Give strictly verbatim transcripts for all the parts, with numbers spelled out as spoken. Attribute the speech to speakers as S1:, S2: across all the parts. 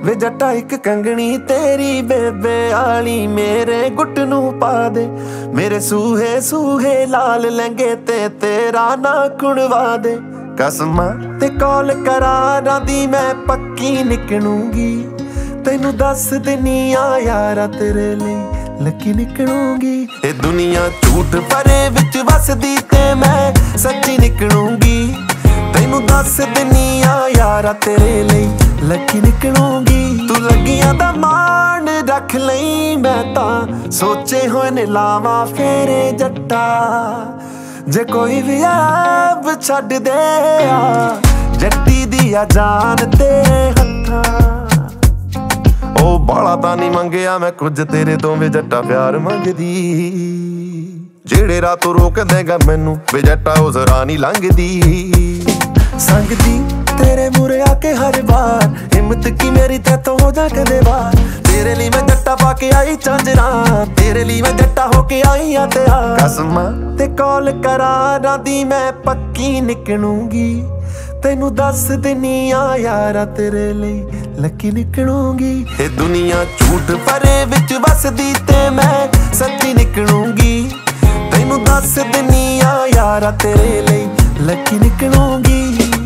S1: ਵੇ ਜੱਟਾ ਇੱਕ ਕੰਗਣੀ ਤੇਰੀ ਬੇਬੇ ਆਲੀ ਮੇਰੇ ਗੁੱਟ ਨੂੰ ਪਾ ਦੇ। ਮੇਰੇ ਸੂਹੇ ਸੂਹੇ ਲਾਲ ਲਹਿੰਗੇ ਤੇ ਤੇਰਾ ਨਾ ਕੁਣਵਾ ਦੇ। ਕਸਮਾਂ ਤੇ ਕੌਲ ਕਰਾਰਾਂ ਦੀ ਮੈਂ ਪੱਕੀ ਨਿਕਲੂੰਗੀ। ਤੈਨੂੰ ਦੱਸ ਦਿੰਨੀ ਆ ਯਾਰਾ ਤੇਰੇ ਲਈ ਲੱਕੀ ਨਿਕਲੂੰਗੀ। ਇਹ ਦੁਨੀਆ ਝੂਠ ਭਰੇ ਵਿੱਚ ਵਸਦੀ ਤੇ ਮੈਂ ਸੱਚੀ ਨਿਕਲੂੰਗੀ। ਤੈਨੂੰ ਦੱਸ ਦਿੰਨੀ ਆ ਯਾਰਾ ਤੇਰੇ ਲਈ ਲੱਕੀ ਨਿਕਲੂੰਗੀ। ਤੂੰ ਲੱਗੀਆਂ ਦਾ ਮਾਣ ਰੱਖ ਲਈ ਮੈਂ ਤਾਂ ਸੋਚੇ ਹੋਏ ਨੇ ਲਾਵਾਂ ਫੇਰੇ ਜੱਟਾ। ਜੇ ਕੋਈ ਵੀ ਆਪ ਛੱਡ ਦੇ ਆ ਜੱਟੀ ਦੀ ਆ ਜਾਨ ਤੇਰੇ ਹੱਥਾਂ। ਉਹ ਬਾਲਾ ਤਾਂ ਨਹੀਂ ਮੰਗਿਆ ਮੈਂ ਕੁਝ ਤੇਰੇ ਤੋਂ ਵੇ ਜੱਟਾ ਪਿਆਰ ਮੰਗਦੀ। ਜਿਹੜੇ ਰਾਹ ਤੂੰ ਰੋਕ ਦੇਗਾ ਮੈਨੂੰ ਵੇ ਜੱਟਾ ਉਸ ਰਾਹ ਨਹੀਂ ਲੰਘਦੀ। ਸੰਗਦੀ ਤੇਰੇ ਮੂਰੇ ਆ ਕੇ ਹਰ ਵਾਰ ਹਿੰਮਤ ਕੀ ਮੇਰੀ ਤੈਥੋਂ ਹੋ ਜਾ ਕਦੇ ਵਾਰ। ਤੇਰੇ ਲਈ ਮੈਂ ਜੱਟਾ ਪਾ ਕੇ ਆਈ ਝਾਂਜਰਾਂ ਤੇਰੇ ਲਈ ਮੈਂ ਜੱਟਾ ਹੋ ਕੇ ਆਈ ਆ ਤਿਆਰ। ਕਸਮਾਂ ਤੇ ਕੌਲ ਕਰਾਰਾਂ ਦੀ ਮੈਂ ਪੱਕੀ ਨਿਕਲੂੰਗੀ। ਤੈਨੂੰ ਦੱਸ ਦਿੰਨੀ ਆ ਯਾਰਾ ਤੇਰੇ ਲਈ ਲੱਕੀ ਨਿਕਲੂੰਗੀ। ਇਹ ਦੁਨੀਆ ਝੂਠ ਭਰੇ ਵਿੱਚ ਵਸਦੀ ਤੇ ਮੈਂ ਸੱਚੀ ਨਿਕਲੂੰਗੀ। ਤੈਨੂੰ ਦੱਸ ਦਿੰਨੀ ਆ ਯਾਰਾ ਤੇਰੇ ਲਈ ਲੱਕੀ ਨਿਕਲੂੰਗੀ।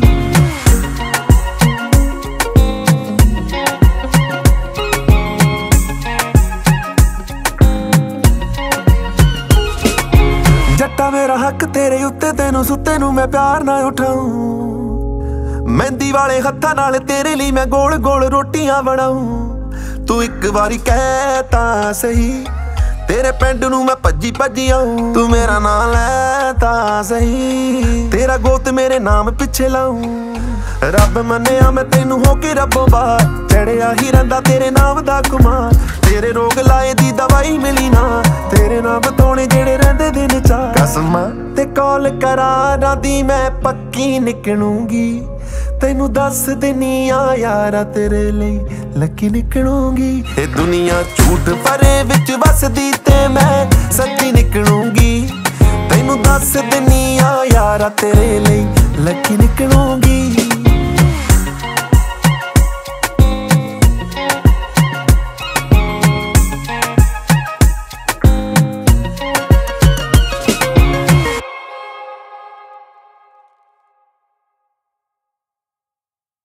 S1: ਜੱਟਾ ਮੇਰਾ ਹੱਕ ਤੇਰੇ ਉੱਤੇ ਤੈਨੂੰ ਸੁੱਤੇ ਨੂੰ ਮੈਂ ਪਿਆਰ ਨਾ ਉਠਾਊਂ। ਮਹਿੰਦੀ ਵਾਲੇ ਹੱਥਾਂ ਨਾਲ ਤੇਰੇ ਲਈ ਮੈਂ ਗੋਲ ਗੋਲ ਰੋਟੀਆਂ ਬਣਾਊਂ। ਤੂੰ ਇੱਕ ਵਾਰੀ ਕਹਿ ਤਾਂ ਸਹੀ ਤੇਰੇ ਪਿੰਡ ਨੂੰ ਮੈਂ ਭੱਜੀ ਭੱਜੀ ਆਊਂ। ਤੂੰ ਮੇਰਾ ਨਾਂ ਲੈ ਤਾਂ ਸਹੀ ਤੇਰਾ ਗੋਤ ਮੇਰੇ ਨਾਮ ਪਿੱਛੇ ਲਾਊਂ। ਰੱਬ ਮੰਨਿਆ ਮੈਂ ਤੈਨੂੰ ਹੋ ਕੇ ਰੱਬੋਂ ਬਾਹਰ ਚੜਿਆ ਹੀ ਰਹਿੰਦਾ ਤੇਰੇ ਨਾਮ ਦਾ ਕੁਮਾਰ। ਤੇਰੇ ਰੋਗ ਲਾਏ ਦੀ ਦਵਾਈ ਮਿਲੀ ਨਾ ਤੇਰੇ ਨਾਮ ਬਤਾਉਣੇ ਜਿਹੜੇ ਰਹਿੰਦੇ ਦਿਨ ਚਾਰ। ਕਸਮਾਂ ਤੇ ਕੌਲ ਕਰਾਰਾਂ ਦੀ ਮੈਂ ਪੱਕੀ ਨਿਕਲੂੰਗੀ। ਤੈਨੂੰ ਦੱਸ ਦਿੰਨੀ ਆ ਯਾਰਾ ਤੇਰੇ ਲਈ ਲੱਕੀ ਨਿਕਲੂੰਗੀ। ਇਹ ਦੁਨੀਆ ਝੂਠ ਭਰੇ ਵਿੱਚ ਵਸਦੀ ਤੇ ਮੈਂ ਸੱਚੀ ਨਿਕਲੂੰਗੀ। ਤੈਨੂੰ ਦੱਸ ਦਿੰਨੀ ਆ ਯਾਰਾ ਤੇਰੇ ਲਈ ਲੱਕੀ ਨਿਕਲੂੰਗੀ।